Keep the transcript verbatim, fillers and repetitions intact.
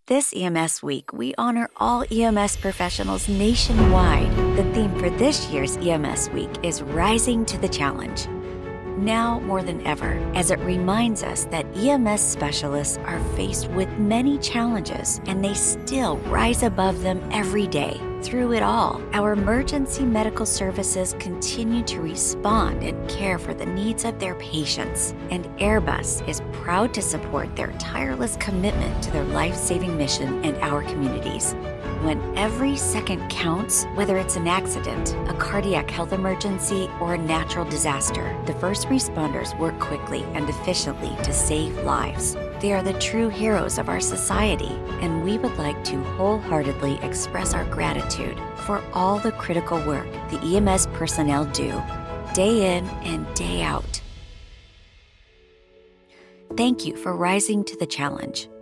This E M S Week, we honor all E M S professionals nationwide. The theme for this year's E M S Week is Rising to the Challenge. Now more than ever, as it reminds us that E M S specialists are faced with many challenges and they still rise above them every day. Through it all, our emergency medical services continue to respond and care for the needs of their patients, and Airbus is proud to support their tireless commitment to their life-saving mission and our communities. When every second counts, whether it's an accident, a cardiac health emergency, or a natural disaster, the first responders work quickly and efficiently to save lives. They are the true heroes of our society, and we would like to wholeheartedly express our gratitude for all the critical work the E M S personnel do, day in and day out. Thank you for rising to the challenge.